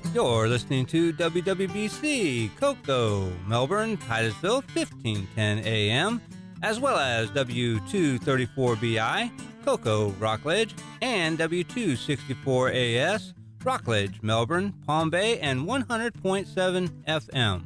You're listening to WWBC, Cocoa, Melbourne, Titusville, 1510 AM, as well as W234BI, Cocoa, Rockledge, and W264AS, Rockledge, Melbourne, Palm Bay, and 100.7 FM.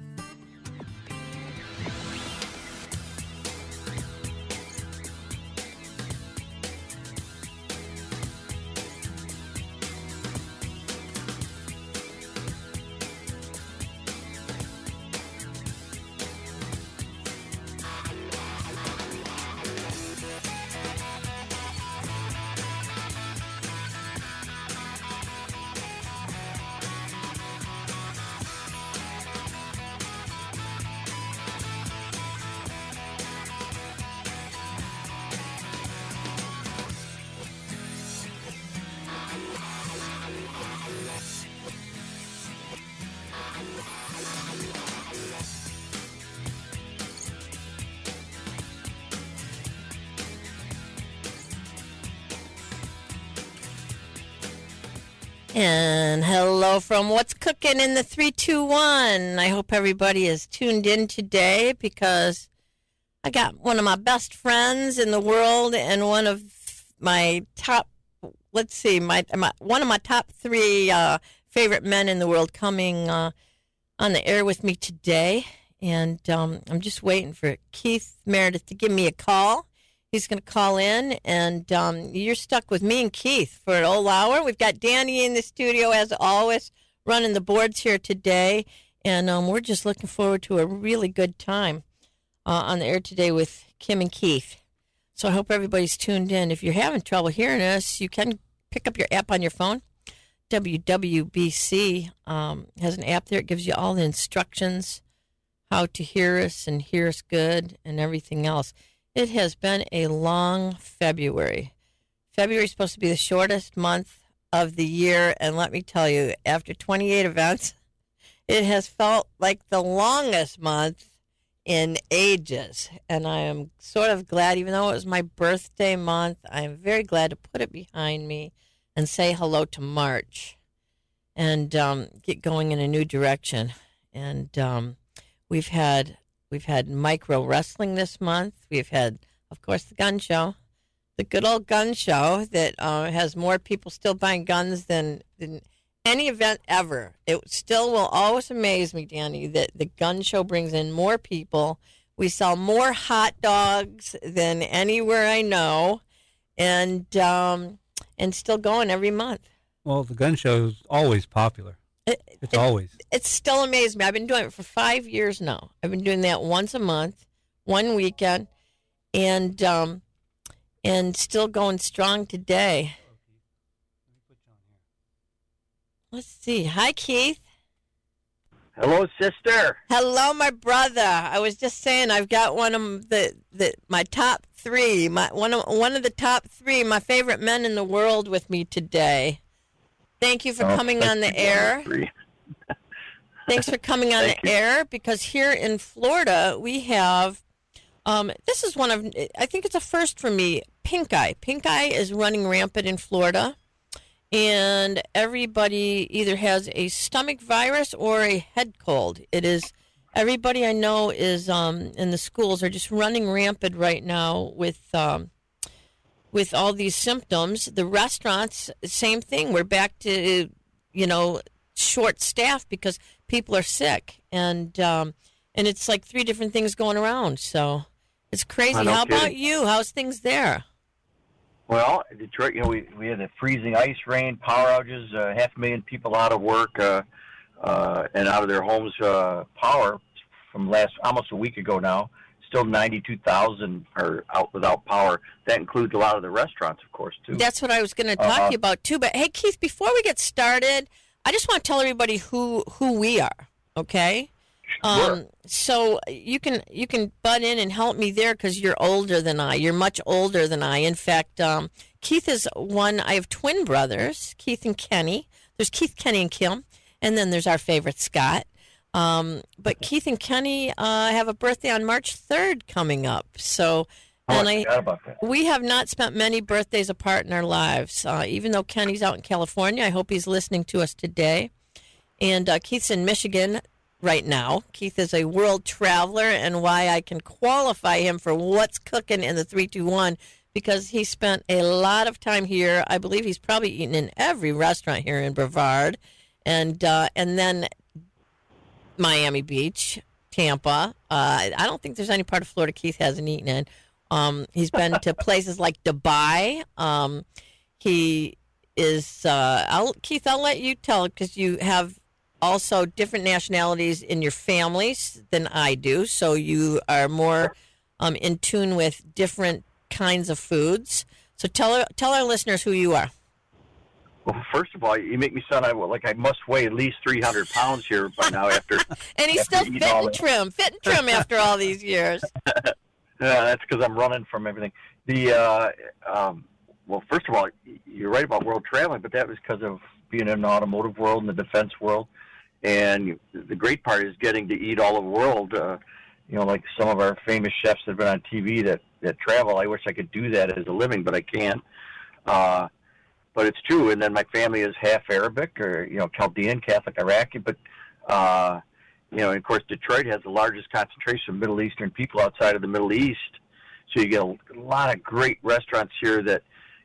And hello from What's Cooking in the 321. I hope everybody is tuned in today because I got one of my best friends in the world and one of my top, one of my top three favorite men in the world coming on the air with me today. And I'm just waiting for Keith Meredith to give me a call. He's going to call in, and you're stuck with me and Keith for an whole hour. We've got Danny in the studio, as always, running the boards here today, and we're just looking forward to a really good time on the air today with Kim and Keith. So I hope everybody's tuned in. If you're having trouble hearing us, you can pick up your app on your phone. WWBC has an app there. It gives you all the instructions, how to hear us and hear us good and everything else. It has been a long February. February is supposed to be the shortest month of the year, and let me tell you, after 28 events, it has felt like the longest month in ages. And I am sort of glad, even though it was my birthday month, I am very glad to put it behind me and say hello to March and get going in a new direction. And we've had micro wrestling this month. We've had, of course, the gun show, the good old gun show that has more people still buying guns than any event ever. It still will always amaze me, Danny, that the gun show brings in more people. We sell more hot dogs than anywhere I know, and still going every month. Well, the gun show is always popular. It's still amazed me. I've been doing it for 5 years now. I've been doing that once a month, one weekend, and still going strong today. Let's see. Hi, Keith. Hello, sister. Hello, my brother. I was just saying I've got one of my top three, one of the top three, my favorite men in the world with me today. Thank you for coming on the air. Thanks for coming on the air, because here in Florida we have, this is one of, I think it's a first for me, pink eye. Pink eye is running rampant in Florida, and everybody either has a stomach virus or a head cold. It is, everybody I know is in the schools are just running rampant right now with all these symptoms. The restaurants, same thing. We're back to, short staff because people are sick, and it's like three different things going around. So it's crazy. How about you? How's things there? Well, Detroit, we had a freezing ice rain, power outages, 500,000 people out of work and out of their homes. Power from almost a week ago now. Still 92,000 are out without power. That includes a lot of the restaurants, of course, too. That's what I was going to talk to you about, too. But, hey, Keith, before we get started, I just want to tell everybody who we are, okay? Sure. So you can butt in and help me there because you're older than I. You're much older than I. In fact, Keith is one. I have twin brothers, Keith and Kenny. There's Keith, Kenny, and Kim. And then there's our favorite, Scott. But Keith and Kenny have a birthday on March 3rd coming up. So, I forgot about that. We have not spent many birthdays apart in our lives. Even though Kenny's out in California, I hope he's listening to us today. And Keith's in Michigan right now. Keith is a world traveler, and why I can qualify him for what's cooking in the 321 because he spent a lot of time here. I believe he's probably eaten in every restaurant here in Brevard, and then Miami Beach, Tampa. I don't think there's any part of Florida Keith hasn't eaten in. He's been to places like Dubai. He is Keith, I'll let you tell because you have also different nationalities in your families than I do, so you are more in tune with different kinds of foods. So tell our listeners who you are. Well, first of all, you make me sound like I must weigh at least 300 pounds here by now after. And he's still fit and trim after all these years. That's because I'm running from everything. Well, first of all, you're right about world traveling, but that was because of being in the automotive world and the defense world. And the great part is getting to eat all over the world. Like some of our famous chefs that have been on TV that travel. I wish I could do that as a living, but I can't. But it's true. And then my family is half Arabic or, Chaldean, Catholic, Iraqi. But, and of course, Detroit has the largest concentration of Middle Eastern people outside of the Middle East. So you get a lot of great restaurants here that,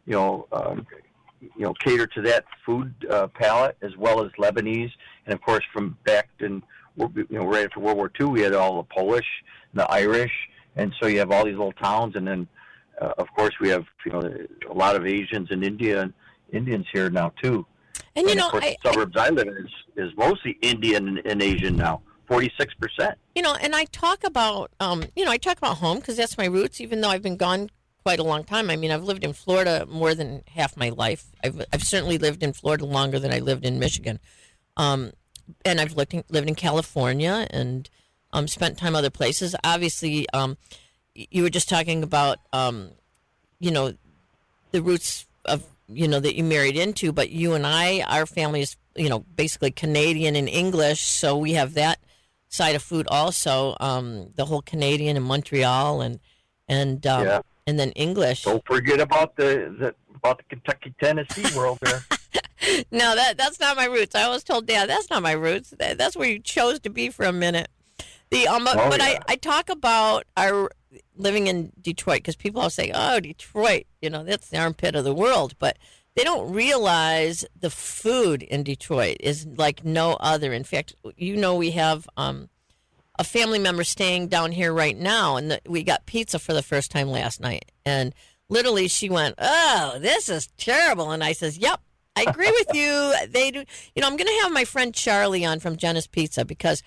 cater to that food palette as well as Lebanese. And, of course, from back in, right after World War II, we had all the Polish and the Irish. And so you have all these little towns. And then, of course, we have, a lot of Asians and Indians here now, too. And, of course, the suburbs I live in is mostly Indian and Asian now, 46%. And I talk about, home because that's my roots, even though I've been gone quite a long time. I mean, I've lived in Florida more than half my life. I've certainly lived in Florida longer than I lived in Michigan. And I've lived in California and spent time other places. Obviously, you were just talking about, the roots of, that you married into, but you and our family is, basically Canadian and English. So we have that side of food also, the whole Canadian and Montreal and then English. Don't forget about the Kentucky, Tennessee world there. No, that's not my roots. I always told Dad that's not my roots. That's where you chose to be for a minute. I talk about our living in Detroit because people all say, "Oh, Detroit, that's the armpit of the world," but they don't realize the food in Detroit is like no other. In fact, we have a family member staying down here right now, and we got pizza for the first time last night, and literally she went, "Oh, this is terrible," and I says, "Yep. I agree with you. They do. I'm going to have my friend Charlie on from Jenna's Pizza because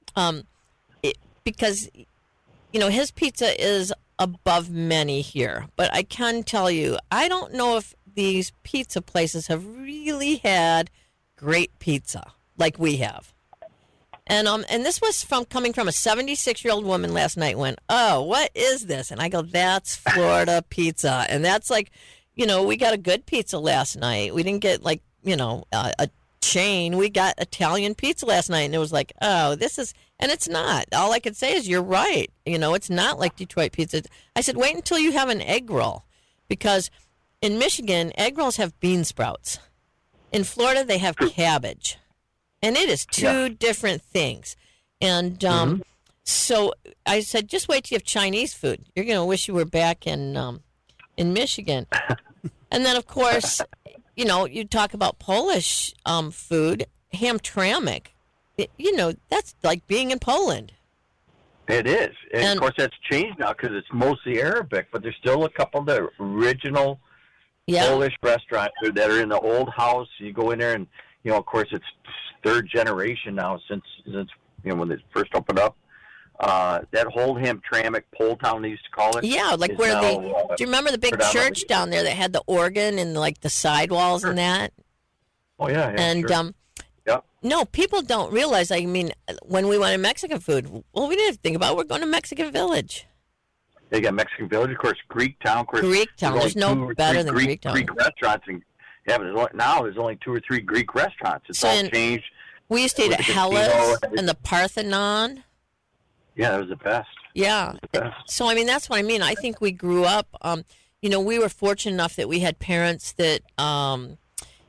his pizza is above many here. But I can tell you, I don't know if these pizza places have really had great pizza like we have. And this was coming from a 76-year-old woman last night. Went, "Oh, what is this?" And I go, "That's Florida pizza," and that's like. We got a good pizza last night. We didn't get a chain. We got Italian pizza last night, and it was like, oh, this is, and it's not. All I could say is you're right. It's not like Detroit pizza. I said, wait until you have an egg roll, because in Michigan, egg rolls have bean sprouts. In Florida, they have cabbage, and it is two different things. And so I said, just wait till you have Chinese food. You're going to wish you were back in Michigan. And then, of course, you talk about Polish food, Hamtramck. That's like being in Poland. It is. And of course, that's changed now because it's mostly Arabic, but there's still a couple of the original Polish restaurants that are in the old house. You go in there and, of course, it's third generation now since when they first opened up. That whole Hamtramck, Pole Town they used to call it. Yeah, like where do you remember the big church down there that had the organ and like the sidewalls and that? Oh yeah, and sure. No, people don't realize. I mean, when we went to Mexican food, well, we didn't have to think about it. We're going to Mexican Village. They got Mexican Village, of course, Greek Town. Of course, Greek Town. There's no better than Greek Town. Greek restaurants, but now there's only 2 or 3 Greek restaurants. It's all changed. We used to eat at Hellas and the Parthenon. Yeah, that was the best. Yeah. So, I mean, that's what I mean. I think we grew up, we were fortunate enough that we had parents that,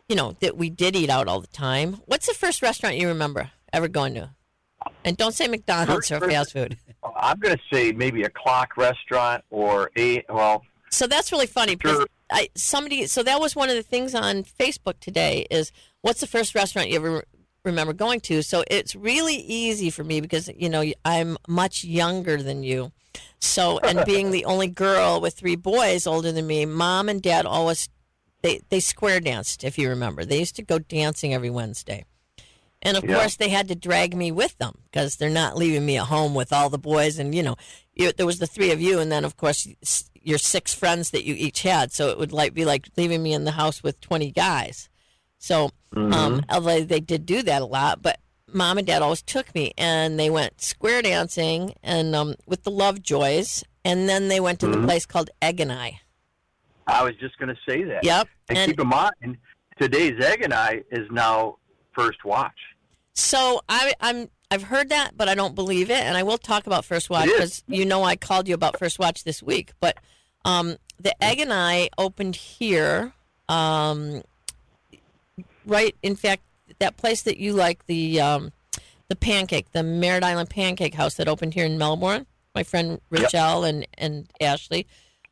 that we did eat out all the time. What's the first restaurant you remember ever going to? And don't say McDonald's or fast food. I'm going to say maybe a Clock restaurant or So that's really funny because so that was one of the things on Facebook today is what's the first restaurant you ever remember going to? So it's really easy for me because, I'm much younger than you. So, and being the only girl with 3 boys older than me, Mom and Dad always, they square danced, if you remember. They used to go dancing every Wednesday. And, of course, they had to drag me with them because they're not leaving me at home with all the boys. And, there was the 3 of you. And then, of course, your 6 friends that you each had. So it would be like leaving me in the house with 20 guys. So, although they did do that a lot, but Mom and Dad always took me. And they went square dancing and with the Lovejoys. And then they went to the place called Egg and I was just going to say that. Yep. And keep in mind, today's Egg and is now First Watch. So I've heard that, but I don't believe it, and I will talk about First Watch because I called you about First Watch this week. But the Egg and opened here, right? In fact, that place that you like, the pancake, the Merritt Island Pancake House that opened here in Melbourne. My friend Rachel and Ashley,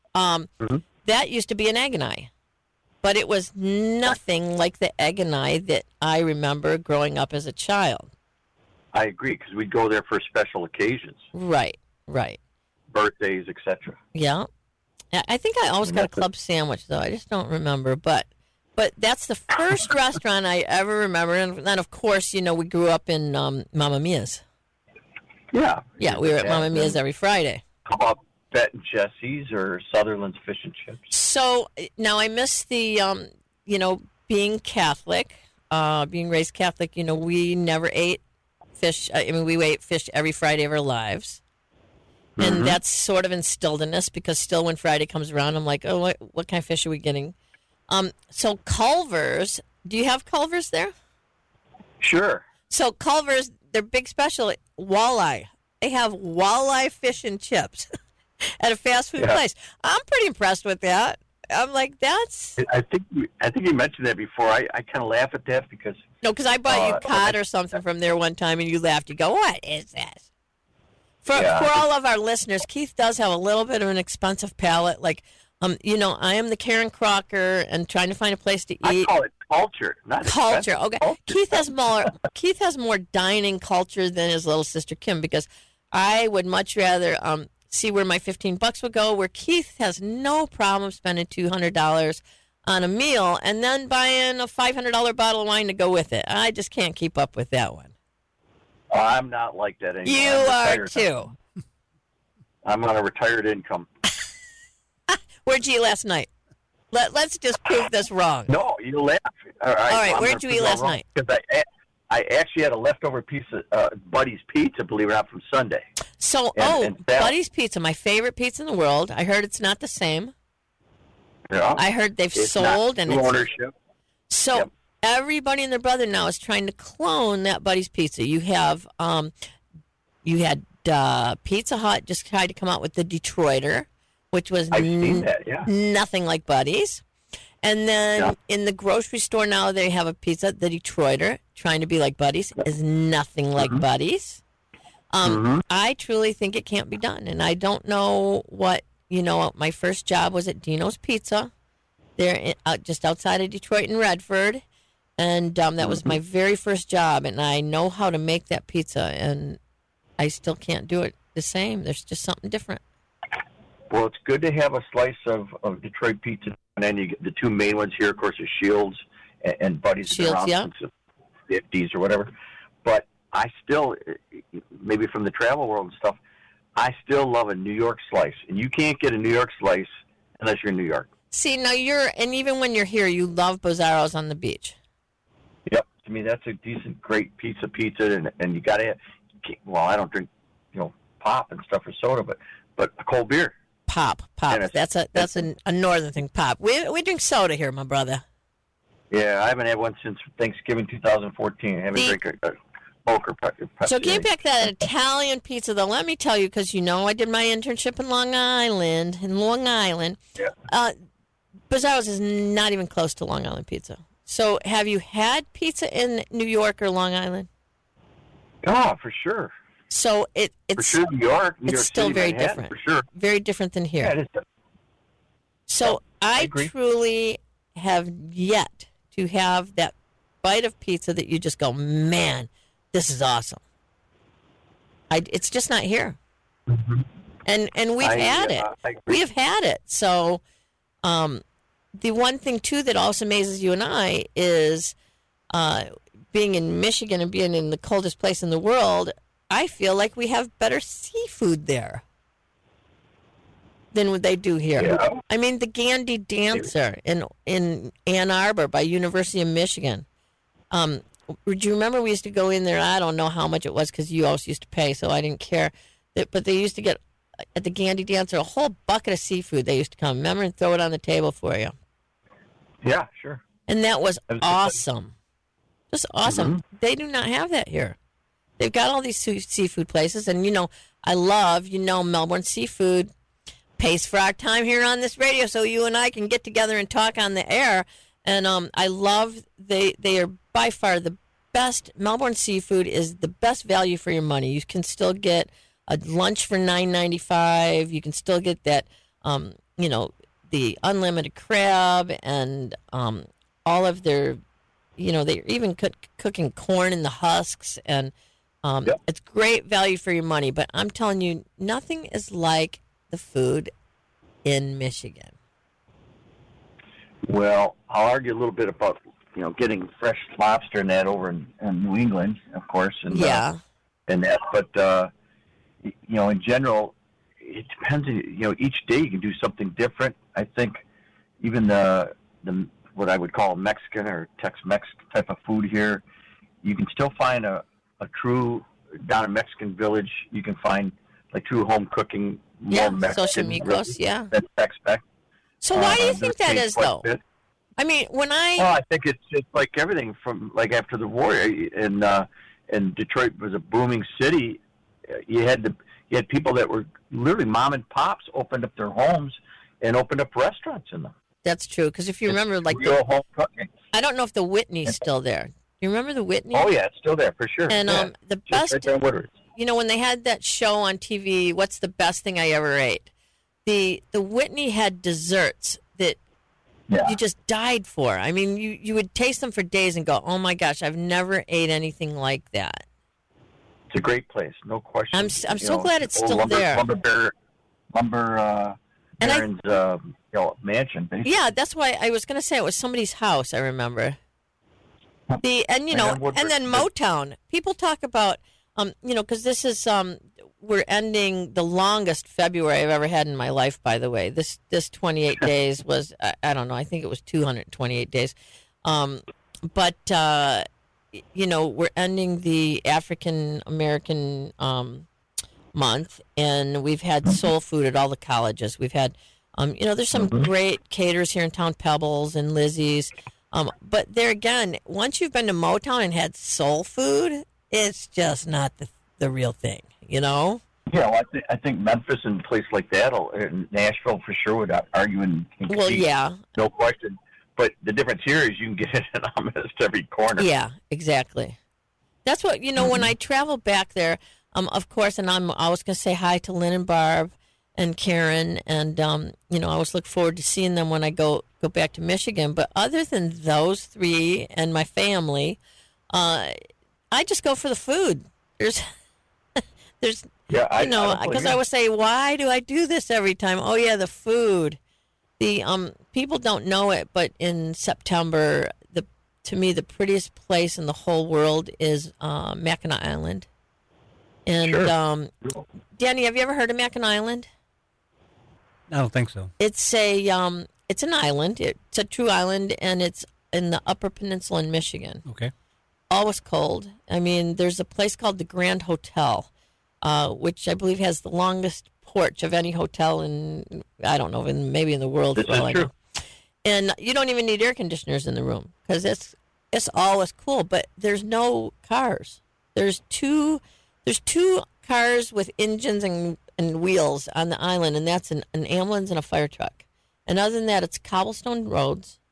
that used to be an Egg and but it was nothing like the Egg and that I remember growing up as a child. I agree, because we'd go there for special occasions. Right. Birthdays, etc. Yeah. I think I always got a club sandwich, though. I just don't remember. But that's the first restaurant I ever remember. And then, of course, we grew up in Mamma Mia's. Yeah. Yeah, we were at Mamma Mia's every Friday. How about Bet and Jesse's or Sutherland's Fish and Chips? So now I miss the, being Catholic, being raised Catholic. We never ate fish. We ate fish every Friday of our lives. And that's sort of instilled in us because still when Friday comes around, I'm like, oh, what kind of fish are we getting? So Culver's, do you have Culver's there? Sure. So Culver's, their big special, walleye. They have walleye fish and chips. At a fast food place. I'm pretty impressed with that. I'm like, that's... I think you mentioned that before. I kind of laugh at that because... No, because I bought you cod or something from there one time, and you laughed. You go, what is this? For all of our listeners, Keith does have a little bit of an expensive palate. Like, I am the Karen Crocker and trying to find a place to eat. I call it culture, not culture. Expensive. Okay, Culture. Keith has more dining culture than his little sister Kim because I would much rather... see where my $15 would go, where Keith has no problem spending $200 on a meal and then buying a $500 bottle of wine to go with it. I just can't keep up with that one. I'm not like that anymore. You are too. I'm on a retired income. Where'd you eat last night? Let's just prove this wrong. No, you laugh. All right, where'd you eat last night? Because I actually had a leftover piece of Buddy's Pizza, believe it or not, from Sunday. So, Buddy's Pizza, my favorite pizza in the world. I heard it's not the same. Yeah. I heard they've it's sold not and it's ownership. So everybody and their brother now is trying to clone that Buddy's Pizza. You have, you had Pizza Hut just tried to come out with the Detroiter, which was I've seen that, nothing like Buddy's. And then in the grocery store now they have a pizza, the Detroiter, trying to be like Buddy's, is nothing like Buddy's. I truly think it can't be done. And I don't know what, my first job was at Dino's Pizza. They're just outside of Detroit and Redford. And that was my very first job. And I know how to make that pizza. And I still can't do it the same. There's just something different. Well, it's good to have a slice of Detroit pizza. And then you get the 2 main ones here, of course, are Shields and Buddy's. Shields, since the 50s or whatever. But I still, maybe from the travel world and stuff, I still love a New York slice. And you can't get a New York slice unless you're in New York. See, now and even when you're here, you love Bozzaro's on the beach. Yep. To me, that's a decent, great pizza, and you got to have, well, I don't drink, pop and stuff or soda, but a cold beer. Pop. That's a northern thing, pop. We drink soda here, my brother. Yeah, I haven't had one since Thanksgiving 2014. I haven't drank a Coke or Pepsi. So getting back to that Italian pizza, though, let me tell you, because I did my internship in Long Island. Yeah. Bozzaro's is not even close to Long Island pizza. So, have you had pizza in New York or Long Island? Oh, for sure. So For it's sure, New York still City, very Manhattan, different. for sure. Very different than here. Yeah, it is. So I agree. truly have yet to have that bite of pizza that you just go, man, this is awesome. It's just not here. And we've had it. I agree. We have had it. So the one thing too that also amazes you and I is being in Michigan and being in the coldest place in the world. I feel like we have better seafood there than what they do here. Yeah. I mean, the Gandy Dancer in Ann Arbor by University of Michigan. Do you remember we used to go in there? I don't know how much it was because you always used to pay, so I didn't care. But they used to get at the Gandy Dancer a whole bucket of seafood. They used to come, remember, and throw it on the table for you. Yeah, sure. And that was awesome. Just awesome. Mm-hmm. They do not have that here. They've got all these seafood places, and I love Melbourne seafood pays for our time here on this radio, so you and I can get together and talk on the air. And I love they are by far the best. Melbourne seafood is the best value for your money. You can still get a lunch for $9.95. You can still get that the unlimited crab and all of their they're even cooking corn in the husks, and it's great value for your money. But I'm telling you, nothing is like the food in Michigan. Well, I'll argue a little bit about getting fresh lobster and that over in New England, of course, and and that. But in general, it depends. Each day you can do something different. I think even the what I would call Mexican or Tex-Mex type of food here, you can still find a true down in Mexican village. You can find like true home cooking. Yeah, Mexican, Xochimilcos, yeah. That's Tex-Mex. So why do you think that is, though? I mean, Well, I think it's like everything from like after the war, and Detroit was a booming city. You had people that were literally mom and pops opened up their homes and opened up restaurants in them. That's true, because if you remember, like real home cooking. I don't know if the Whitney's still there. You remember the Whitney? Oh yeah, it's still there for sure. And the best, right there in Woodward. When they had that show on TV, what's the best thing I ever ate? The Whitney had desserts that you just died for. I mean, you would taste them for days and go, oh my gosh, I've never ate anything like that. It's a great place, no question. I'm so glad it's still there. Lumber Baron's mansion. Basically. Yeah, that's why I was going to say it was somebody's house. I remember. And then Motown. People talk about because this is we're ending the longest February I've ever had in my life. By the way, this 28 days was I don't know. I think it was 228 days. But we're ending the African American month, and we've had soul food at all the colleges. We've had, there's some great caterers here in town, Pebbles and Lizzie's. But there again, once you've been to Motown and had soul food, it's just not the real thing, Yeah, well, I think Memphis and a place like that, and Nashville for sure would argue and compete. Well, yeah. No question. But the difference here is you can get it in almost every corner. Yeah, exactly. That's what, when I travel back there, of course, and I'm always going to say hi to Lynn and Barb and Karen, and, I always look forward to seeing them when I go back to Michigan. But other than those three and my family, I just go for the food. There's because I always say, why do I do this every time? Oh, yeah, the food. The people don't know it, but in September, to me, the prettiest place in the whole world is Mackinac Island. And sure. Danny, have you ever heard of Mackinac Island? I don't think so. It's it's an island. It's a true island, and it's in the Upper Peninsula in Michigan. Okay. Always cold. I mean, there's a place called the Grand Hotel, which I believe has the longest porch of any hotel in, I don't know, maybe in the world. This is true. And you don't even need air conditioners in the room because it's always cool. But there's no cars. There's two cars with engines and wheels on the island, and that's an ambulance and a fire truck. And other than that, it's cobblestone roads,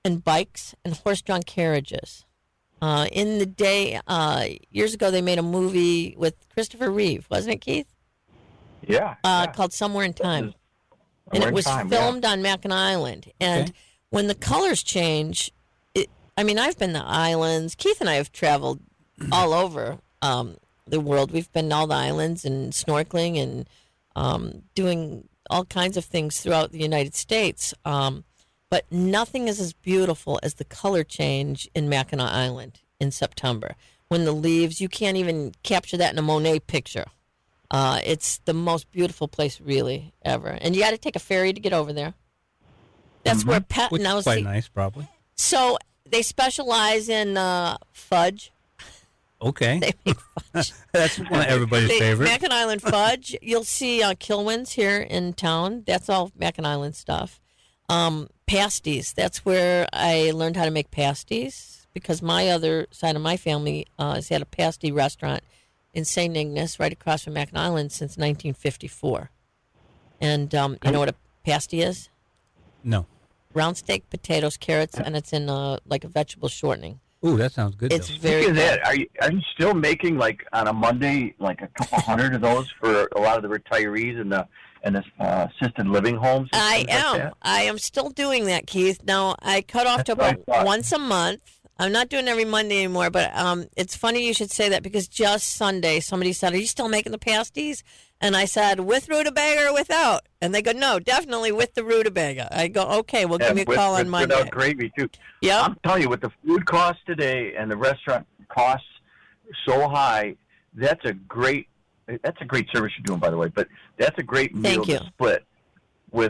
and bikes and horse-drawn carriages. In the day, years ago, they made a movie with Christopher Reeve, wasn't it, Keith? Yeah. Called Somewhere in Time. And Somewhere it in was Time, filmed on Mackinac Island. And when the colors change, I've been to islands. Keith and I have traveled all over the world. We've been to all the islands and snorkeling and doing all kinds of things throughout the United States. But nothing is as beautiful as the color change in Mackinac Island in September. When the leaves, you can't even capture that in a Monet picture. It's the most beautiful place, really, ever. And you got to take a ferry to get over there. That's where Which is quite nice, probably. So they specialize in fudge. Okay. They make fudge. That's one of everybody's favorite. Mackinac Island fudge. You'll see Kilwins here in town. That's all Mackinac Island stuff. Pasties. That's where I learned how to make pasties because my other side of my family has had a pasty restaurant in St. Ignace right across from Mackinac Island since 1954. And you know what a pasty is? No. Round steak, potatoes, carrots, and it's in like a vegetable shortening. Ooh, that sounds good. It's though. very Speaking good. of that, are you still making like on a Monday like a couple hundred of those for a lot of the retirees and the assisted living homes? And I things like am. that? I am still doing that, Keith. Now I cut off to That's what I about thought. once a month. I'm not doing every Monday anymore, but it's funny you should say that because just Sunday somebody said, "Are you still making the pasties?" And I said, "With rutabaga or without?" And they go, "No, definitely with the rutabaga." I go, "Okay, well, give me a call on Monday." Without gravy too. Yep. I'm telling you, with the food costs today and the restaurant costs so high, that's a great service you're doing, by the way. But that's a great meal Thank you. to split with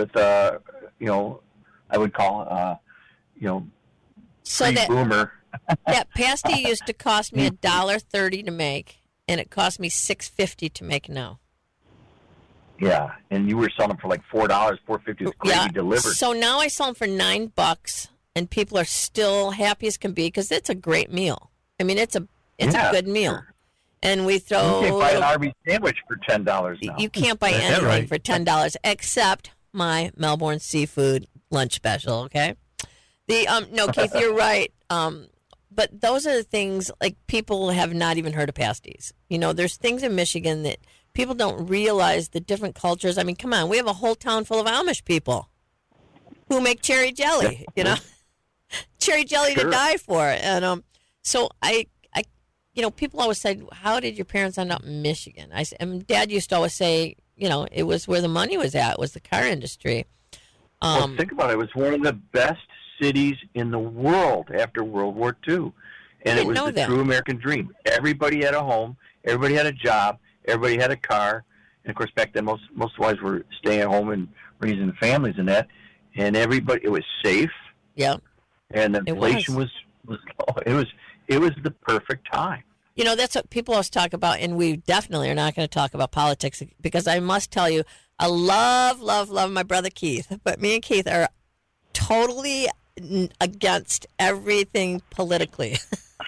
I would call So that boomer. that pasty used to cost me $1.30 to make, and it cost me $6.50 to make now. Yeah, and you were selling them for like $4, $4.50 with gravy delivered. So now I sell them for $9, and people are still happy as can be because it's a great meal. I mean, it's a good meal, sure. and we throw. You can't buy an Arby's sandwich for $10 now. You can't buy Is that anything right? for $10 except my Melbourne seafood lunch special. Okay, no, Keith, you're right. But those are the things like people have not even heard of pasties. You know, there's things in Michigan that people don't realize the different cultures. I mean, come on, we have a whole town full of Amish people who make cherry jelly. You know, cherry jelly to Sure. die for. And so I, people always say, "How did your parents end up in Michigan?" And Dad used to always say, it was where the money was at, was the car industry. Well, think about it. It was one of the best cities in the world after World War II. And it didn't was know the that. true American dream. Everybody had a home. Everybody had a job. Everybody had a car. And, of course, back then, most wives were staying at home and raising families and that. And everybody, it was safe. Yeah. And the inflation was low. It was the perfect time. That's what people always talk about, and we definitely are not going to talk about politics because I must tell you, I love, love, love my brother Keith, but me and Keith are totally against everything politically.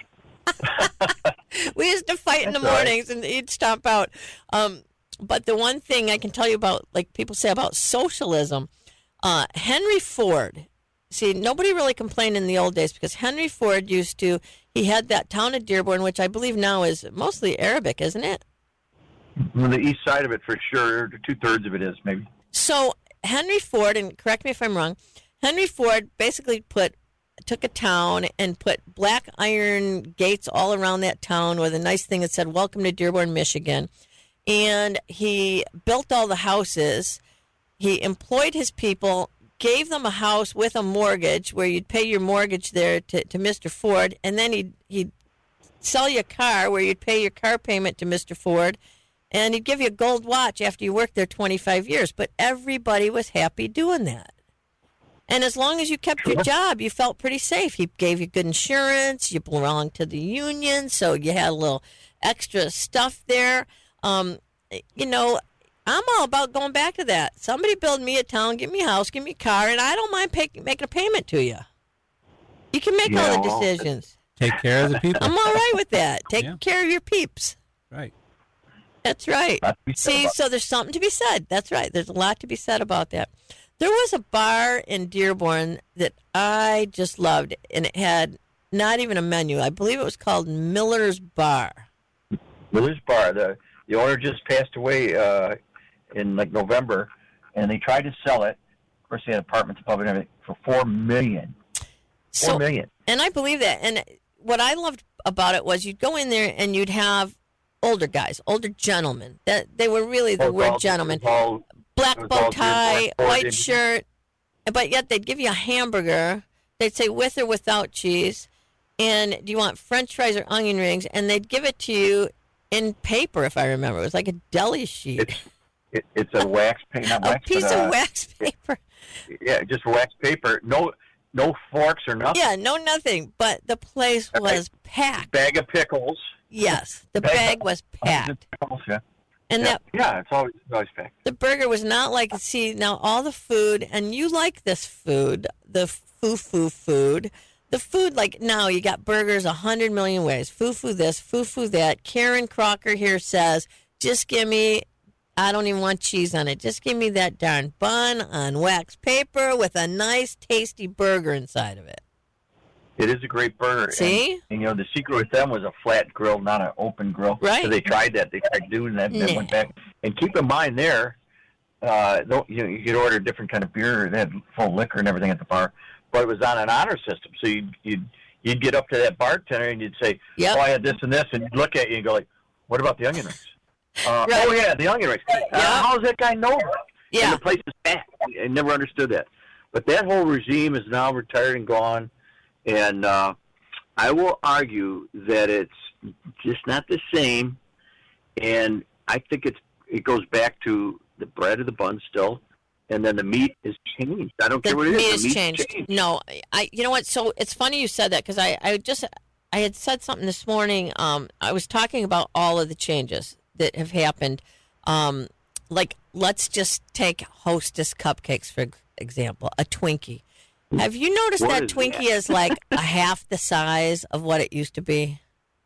We used to fight in the That's all right. mornings, and he'd stomp out. But the one thing I can tell you about, like people say about socialism, Henry Ford. See, nobody really complained in the old days because Henry Ford he had that town of Dearborn, which I believe now is mostly Arabic, isn't it? On the east side of it, for sure, 2/3 of it is, maybe. So Henry Ford, and correct me if I'm wrong, Henry Ford basically took a town and put black iron gates all around that town with a nice thing that said, "Welcome to Dearborn, Michigan." And he built all the houses. He employed his people, gave them a house with a mortgage where you'd pay your mortgage there to Mr. Ford, and then he'd sell you a car where you'd pay your car payment to Mr. Ford, and he'd give you a gold watch after you worked there 25 years. But everybody was happy doing that. And as long as you kept your job, you felt pretty safe. He gave you good insurance. You belonged to the union, so you had a little extra stuff there. I'm all about going back to that. Somebody build me a town, give me a house, give me a car, and I don't mind making a payment to you. You can make all the decisions. Take care of the people. I'm all right with that. Take Yeah. care of your peeps. Right. That's right. Not to be said See, about- so there's something to be said. That's right. There's a lot to be said about that. There was a bar in Dearborn that I just loved, and it had not even a menu. I believe it was called Miller's Bar. Miller's Bar. The owner just passed away in like November, and they tried to sell it. Of course, they had apartments, pub, and everything for $4 million. $4 million. And I believe that. And what I loved about it was you'd go in there and you'd have older guys, older gentlemen. That they were really the word gentleman. Black bow tie, white shirt, but yet they'd give you a hamburger. They'd say with or without cheese, and do you want French fries or onion rings? And they'd give it to you in paper, if I remember. It was like a deli sheet. It's a wax paper, not wax, a piece of wax paper. Yeah, just wax paper. No forks or nothing. Yeah, no nothing. But the place was packed. Bag of pickles. Yes, the bag was packed. Pickles, yeah. And it's always packed. The burger was not like, see, now all the food, and you like this food, the foo-foo food. The food, like now you got burgers 100 million ways. Foo-foo this, foo-foo that. Karen Crocker here says, just give me, I don't even want cheese on it. Just give me that darn bun on wax paper with a nice, tasty burger inside of it. It is a great burger. See? And the secret with them was a flat grill, not an open grill. Right. So they tried that. They tried doing that and then went back. And keep in mind there, you could order different kind of beer. They had full liquor and everything at the bar. But it was on an honor system. So you'd get up to that bartender and you'd say, yep. I had this and this. And he'd look at you and go like, what about the onion rings? Right. Oh, yeah, the onion rings. How does that guy know that? Yeah. And the place is packed. I never understood that. But that whole regime is now retired and gone. And I will argue that it's just not the same. And I think it goes back to the bread or the bun still. And then the meat is changed. I don't care what it is. The meat is changed. No, you know what? So it's funny you said that because I had said something this morning. I was talking about all of the changes that have happened. Like, let's just take Hostess cupcakes, for example, a Twinkie. Have you noticed that Twinkie is like a half the size of what it used to be?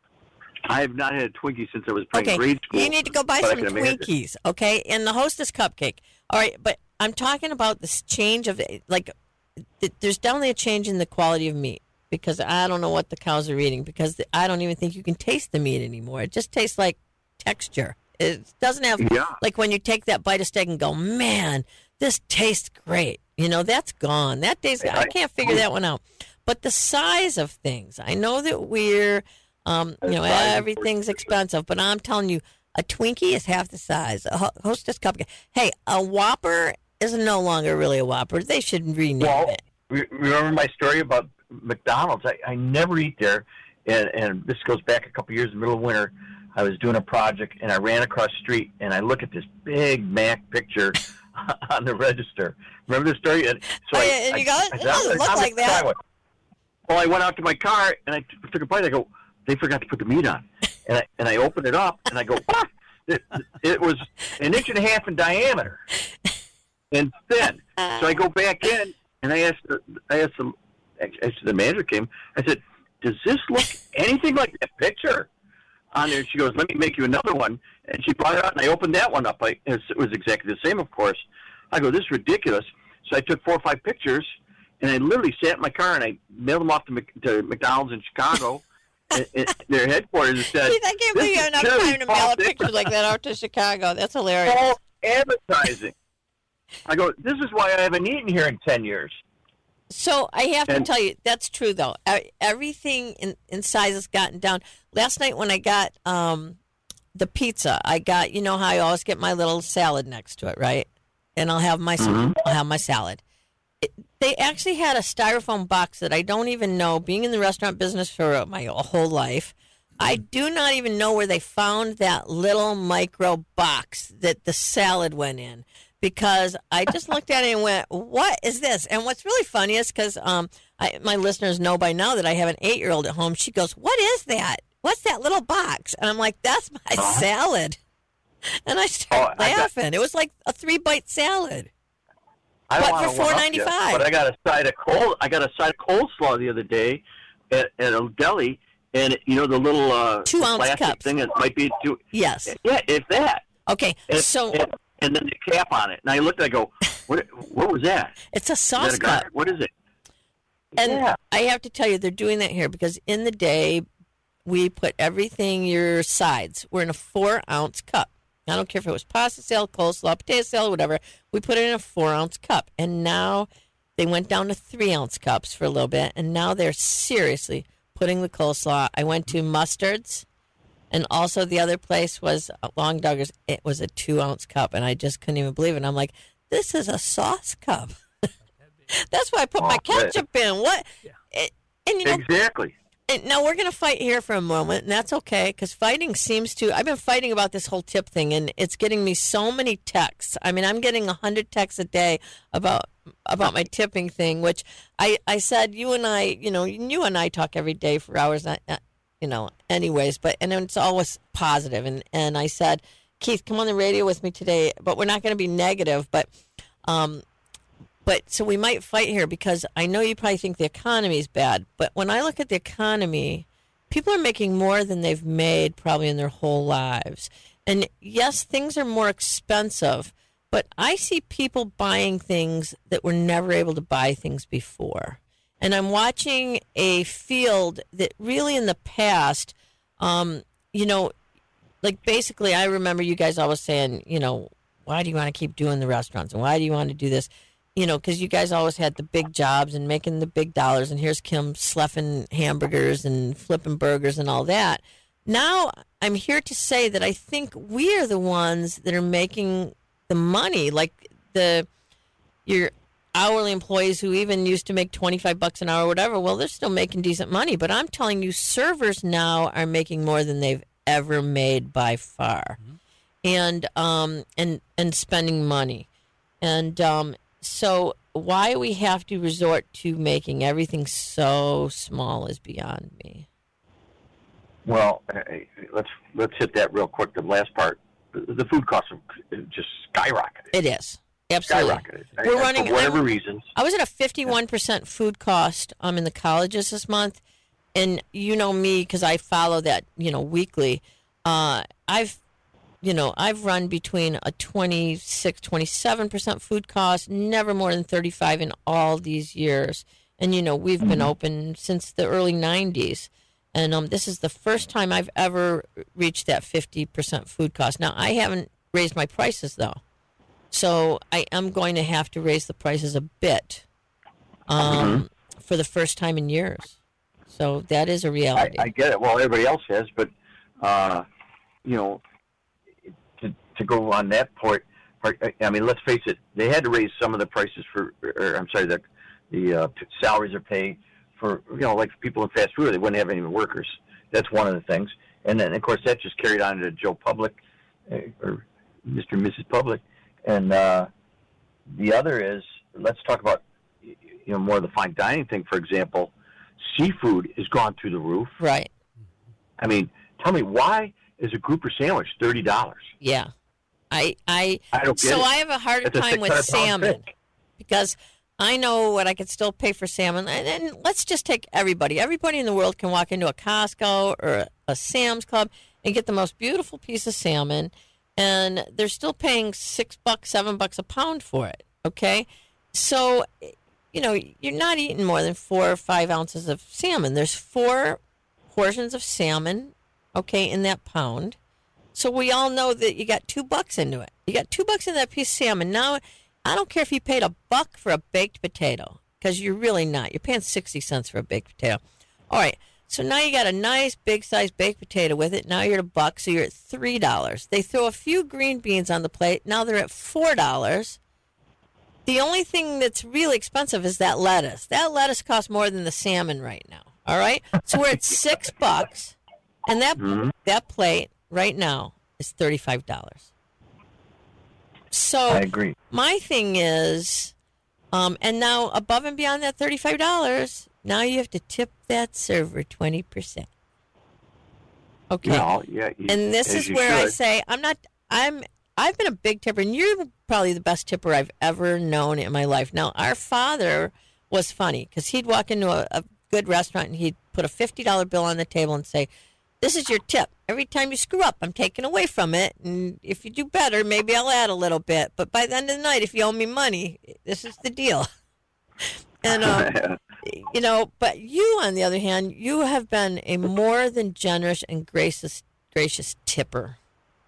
I have not had a Twinkie since I was playing grade school. You need to go buy some Twinkies, okay? And the Hostess cupcake. All right, but I'm talking about this change of, like, there's definitely a change in the quality of meat because I don't know what the cows are eating because I don't even think you can taste the meat anymore. It just tastes like texture. It doesn't have, like when you take that bite of steak and go, man, this tastes great. That's gone. That tastes, I can't figure that one out. But the size of things, I know that we're, everything's expensive, but I'm telling you, a Twinkie is half the size. A Hostess cupcake. Hey, a Whopper is no longer really a Whopper. They should rename it. Remember my story about McDonald's? I never eat there, and this goes back a couple years in the middle of winter. I was doing a project, and I ran across the street, and I look at this big Mac picture on the register. Remember the story? And so and you go, it doesn't look like that. Well, I went out to my car, and I took a bite. I go, they forgot to put the meat on. And I opened it up, and I go, what? It was 1.5 inches in diameter and thin. So I go back in, and I asked the manager came, I said, does this look anything like that picture on there? She goes, let me make you another one. And she brought it out, and I opened that one up. It was exactly the same, of course. I go, this is ridiculous. So I took 4 or 5 pictures, and I literally sat in my car, and I mailed them off to McDonald's in Chicago, their headquarters, and said, I can't believe you have enough time to mail a picture like that out to Chicago. That's hilarious. All advertising. I go, this is why I haven't eaten here in 10 years. So I have to tell you, that's true, though. Everything in size has gotten down. Last night when I got the pizza, I got, you know how I always get my little salad next to it, right? And I'll have my salad. They actually had a styrofoam box that I don't even know, being in the restaurant business for my whole life, I do not even know where they found that little micro box that the salad went in. Because I just looked at it and went, what is this? And what's really funny is because my listeners know by now that I have an 8-year-old at home. She goes, what is that? What's that little box? And I'm like, that's my salad. And I started laughing. It was like a 3-bite salad. But for $4.95. But I got a side of coleslaw the other day at a deli, and the little 2-ounce cups thing. It might be 2. Yes. Yeah, if that. Okay. And then the cap on it. And I looked. I go, What was that? It's a Is sauce that a cup. garlic? What is it? And Yeah. I have to tell you, they're doing that here because in the day, we put everything, your sides, were in a 4-ounce cup. I don't care if it was pasta salad, coleslaw, potato salad, whatever. We put it in a 4-ounce cup. And now they went down to 3-ounce cups for a little bit. And now they're seriously putting the coleslaw. I went to Mustard's. And also the other place was Long Duggar's. It was a 2-ounce cup. And I just couldn't even believe it. And I'm like, this is a sauce cup. That's why I put my ketchup in. What? And you know, Exactly. and now we're going to fight here for a moment, and that's okay because fighting seems to. I've been fighting about this whole tip thing, and it's getting me so many texts. I mean, I'm getting 100 texts a day about my tipping thing, which I said you and I talk every day for hours, anyways. And it's always positive, and I said, Keith, come on the radio with me today, but we're not going to be negative, but. But so we might fight here because I know you probably think the economy is bad. But when I look at the economy, people are making more than they've made probably in their whole lives. And yes, things are more expensive, but I see people buying things that were never able to buy things before. And I'm watching a field that really in the past, like basically I remember you guys always saying, why do you want to keep doing the restaurants? And why do you want to do this? Because you guys always had the big jobs and making the big dollars, and here's Kim sleffing hamburgers and flipping burgers and all that. Now I'm here to say that I think we are the ones that are making the money, like your hourly employees who even used to make $25 an hour or whatever. Well, they're still making decent money, but I'm telling you, servers now are making more than they've ever made by far, and spending money, and so why we have to resort to making everything so small is beyond me. Well, let's hit that real quick. The last part, the food costs have just skyrocketed. It is absolutely Skyrocketed. We're running for whatever reasons. I was at a 51% food cost in the colleges this month, and you know me because I follow that weekly. I've run between a 27% food cost, never more than 35 in all these years. And, we've been open since the early 90s. And this is the first time I've ever reached that 50% food cost. Now, I haven't raised my prices, though. So I am going to have to raise the prices a bit for the first time in years. So that is a reality. I get it. Well, everybody else has, but, to go on that point, I mean, let's face it. They had to raise some of the prices the salaries are paid for, like people in fast food. They wouldn't have any workers. That's one of the things. And then, of course, that just carried on to Joe Public or Mr. and Mrs. Public. And the other is, let's talk about, more of the fine dining thing. For example, seafood has gone through the roof. Right. I mean, tell me, why is a grouper sandwich $30? Yeah. I don't get it. I have a harder time with salmon because I know what I could still pay for salmon. And let's just take everybody. Everybody in the world can walk into a Costco or a Sam's Club and get the most beautiful piece of salmon, and they're still paying $6, $7 a pound for it. Okay, so you're not eating more than 4 or 5 ounces of salmon. There's 4 portions of salmon, in that pound. So we all know that you got $2 into it. You got $2 in that piece of salmon. Now, I don't care if you paid $1 for a baked potato, because you're really not. You're paying 60 cents for a baked potato. All right. So now you got a nice big size baked potato with it. Now you're at $1, so you're at $3. They throw a few green beans on the plate. Now they're at $4. The only thing that's really expensive is that lettuce. That lettuce costs more than the salmon right now. All right. So we're at $6, and that plate right now is $35. So I agree. My thing is, and now above and beyond that $35, now you have to tip that server 20%. Okay. Well, yeah, and this is where I say I've been a big tipper, and you're probably the best tipper I've ever known in my life. Now, our father was funny because he'd walk into a good restaurant and he'd put a $50 bill on the table and say, this is your tip. Every time you screw up, I'm taking away from it. And if you do better, maybe I'll add a little bit. But by the end of the night, if you owe me money, this is the deal. And, but you, on the other hand, you have been a more than generous and gracious tipper.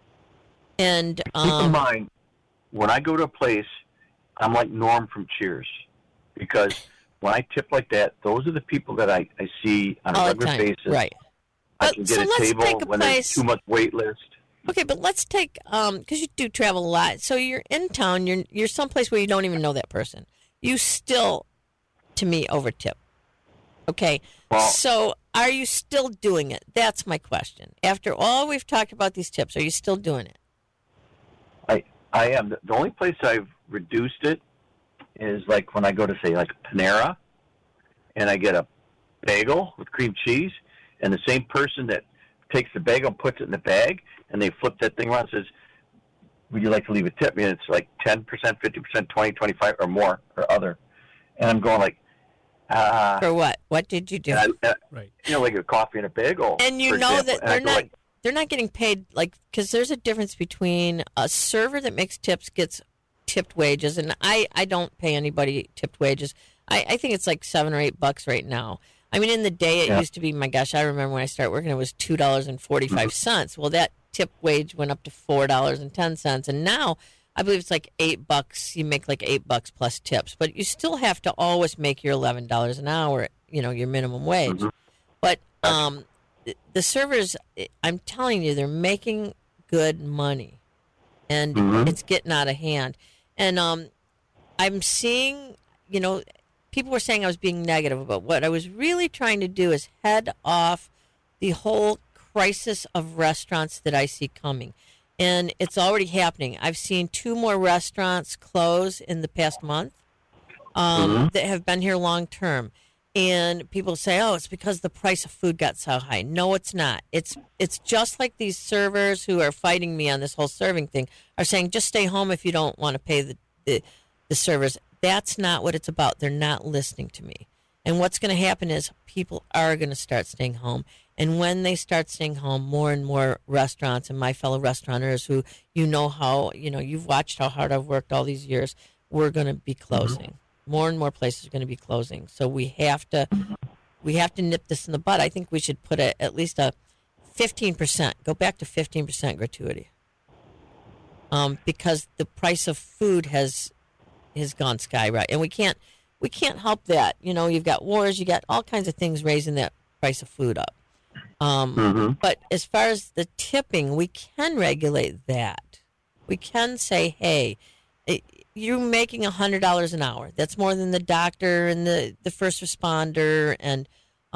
And keep in mind, when I go to a place, I'm like Norm from Cheers, because when I tip like that, those are the people that I see on a regular basis. Right. I can get a table when there's too much wait list. Okay, but let's take because you do travel a lot. So you're in town. You're someplace where you don't even know that person. You still, to me, overtip. Okay. Well, so are you still doing it? That's my question. After all we've talked about these tips, are you still doing it? I am. The only place I've reduced it is like when I go to, say, like Panera, and I get a bagel with cream cheese, and the same person that takes the bagel and puts it in the bag, and they flip that thing around and says, would you like to leave a tip? I mean, it's like 10%, 50%, 20, 25, or more, or other. And I'm going like, for what? What did you do? Right. Like a coffee and a bagel. And you know that they're not getting paid, like, because there's a difference between a server that makes tips gets tipped wages, and I don't pay anybody tipped wages. I think it's like $7 or $8 right now. I mean, in the day it used to be, my gosh, I remember when I started working, it was $2.45. Well, that tip wage went up to $4.10, and now I believe it's like $8. You make like $8 plus tips, but you still have to always make your $11 an hour, your minimum wage. But the servers, I'm telling you, they're making good money, and it's getting out of hand. And I'm seeing, people were saying I was being negative about what I was really trying to do is head off the whole crisis of restaurants that I see coming. And it's already happening. I've seen 2 more restaurants close in the past month that have been here long term. And people say, oh, it's because the price of food got so high. No, it's not. It's just like these servers who are fighting me on this whole serving thing are saying, just stay home if you don't want to pay the servers. That's not what it's about. They're not listening to me. And what's going to happen is people are going to start staying home. And when they start staying home, more and more restaurants and my fellow restaurateurs who you've watched how hard I've worked all these years, we're going to be closing. More and more places are going to be closing. So we have to nip this in the bud. I think we should put at least a 15%, go back to 15% gratuity. Because the price of food has gone skyrocket, and we can't help that. You've got wars, you got all kinds of things raising that price of food up. But as far as the tipping, we can regulate that. We can say, hey, you're making $100 an hour. That's more than the doctor and the first responder, and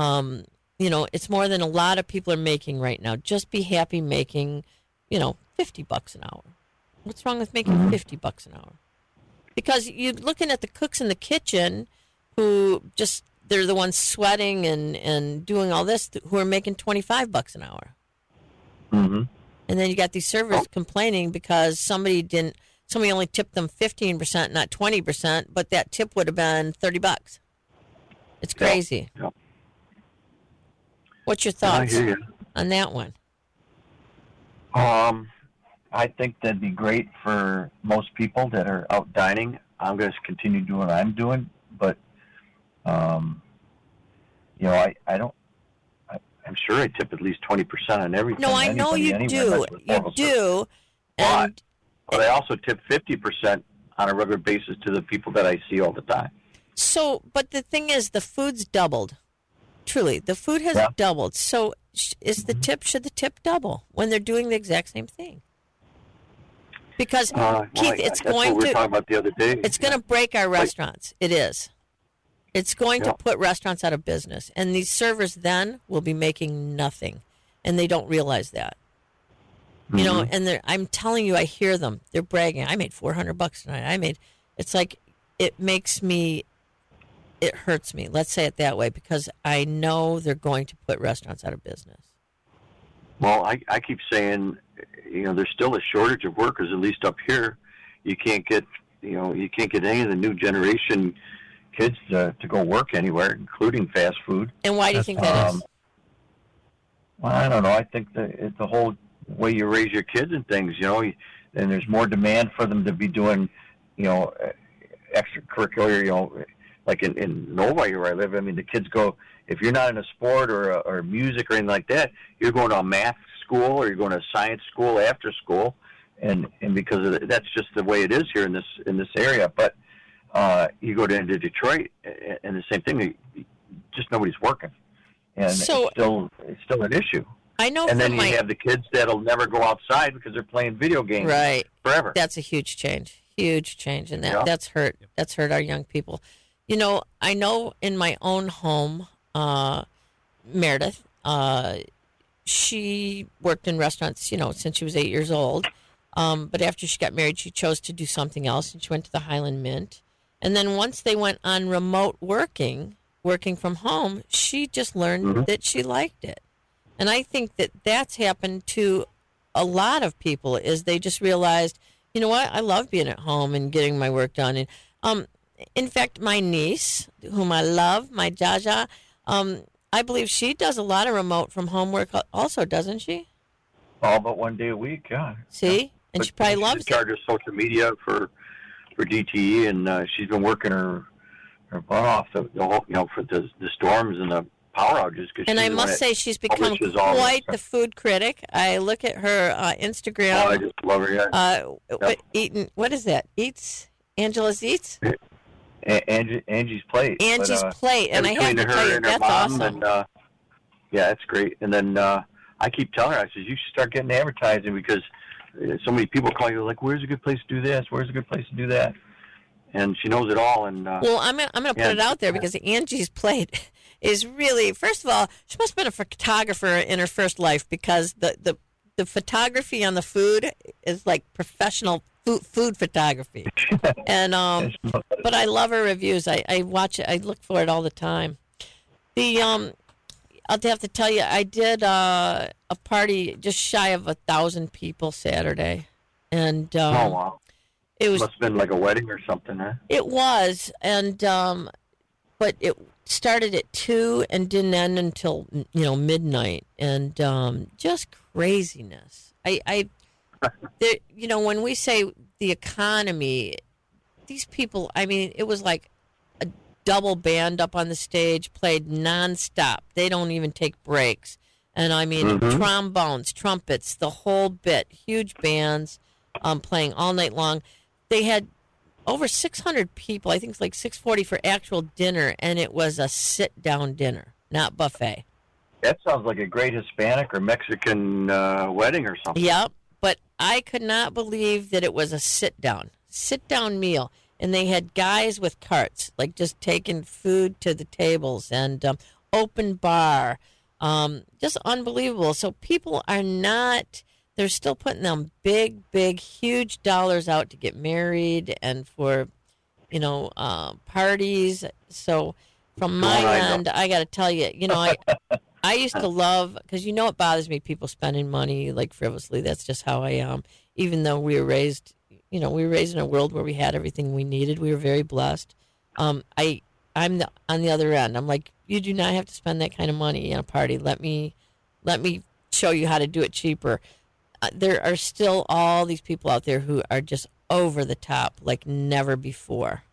it's more than a lot of people are making right now. Just be happy making, $50 an hour. What's wrong with making $50 an hour? Because you're looking at the cooks in the kitchen who they're the ones sweating and doing all this, who are making $25 an hour. And then you got these servers complaining because somebody only tipped them 15%, not 20%, but that tip would have been $30. It's crazy. Yeah. What's your thoughts on that one? I think that'd be great for most people that are out dining. I'm going to continue doing what I'm doing, but I'm sure I tip at least 20% on everything. No, I know you do. You do. But I also tip 50% on a regular basis to the people that I see all the time. So, but the thing is, the food's doubled. Truly, the food has doubled. So, should the tip double when they're doing the exact same thing? Because Keith, it's going to. Talking about the other day. It's going to break our restaurants. It is. It's going to put restaurants out of business, and these servers then will be making nothing, and they don't realize that. And I'm telling you, I hear them. They're bragging. I made $400 tonight. It's like, it hurts me. Let's say it that way, because I know they're going to put restaurants out of business. Well, I keep saying, there's still a shortage of workers, at least up here. You can't get any of the new generation kids to go work anywhere, including fast food. And why do you think that is? Well, I don't know. I think it's the whole way you raise your kids and things. And there's more demand for them to be doing, extracurricular. Like in Novi where I live. I mean, the kids go. If you're not in a sport or music or anything like that, you're going to a math school or you're going to a science school after school, and because of that's just the way it is here in this area. But you go into Detroit, and the same thing. Just nobody's working, and So- it's still an issue. I know And then from you have the kids that'll never go outside because they're playing video games right. forever. That's a huge change, and Yeah. that's hurt. That's hurt our young people. I know in my own home, Meredith, she worked in restaurants, since she was 8 years old. But after she got married, she chose to do something else, and she went to the Highland Mint. And then once they went on remote working from home, she just learned that she liked it. And I think that that's happened to a lot of people is they just realized, you know what, I love being at home and getting my work done. And in fact, my niece, whom I love, my Jaja, I believe she does a lot of remote from home work also, doesn't she? All but one day a week, yeah. See? And But she probably she's loves in charge it. of social media for DTE, and she's been working her butt off the whole, for the storms and the power outages. And I must say, she's become publishes all quite this. the food critic. I look at her Instagram. Oh, I just love her. Yeah. What is that? Angela's Eats? Angie's Plate. Angie's Plate. And I have between to her tell you, and her that's mom, awesome. And, yeah, that's great. And then I keep telling her, I says, you should start getting advertising because so many people call you like, where's a good place to do this? Where's a good place to do that? And she knows it all. And well, I'm gonna put it out there because Angie's Plate is really, first of all, she must have been a photographer in her first life because the photography on the food is like professional food photography. And but I love her reviews. I watch it. I look for it all the time. I'll have to tell you, I did a party just shy of 1,000 people Saturday, and oh wow, it was must have been like a wedding or something, huh? it was, and but it started at 2 and didn't end until midnight, and just craziness. There, when we say the economy, these people, I mean, it was like a double band up on the stage, played nonstop. They don't even take breaks. And I mean, trombones, trumpets, the whole bit, huge bands playing all night long. They had over 600 people. I think it's like 640 for actual dinner, and it was a sit-down dinner, not buffet. That sounds like a great Hispanic or Mexican wedding or something. Yep, but I could not believe that it was a sit-down meal. And they had guys with carts, like just taking food to the tables and open bar. Just unbelievable. So people are not, they're still putting them big, huge dollars out to get married and for, parties. So from my end, I got to tell you, I used to love, because it bothers me, people spending money like frivolously. That's just how I am. Even though we were raised in a world where we had everything we needed. We were very blessed. I'm on the other end. I'm like, you do not have to spend that kind of money in a party. Let me show you how to do it cheaper. There are still all these people out there who are just over the top like never before.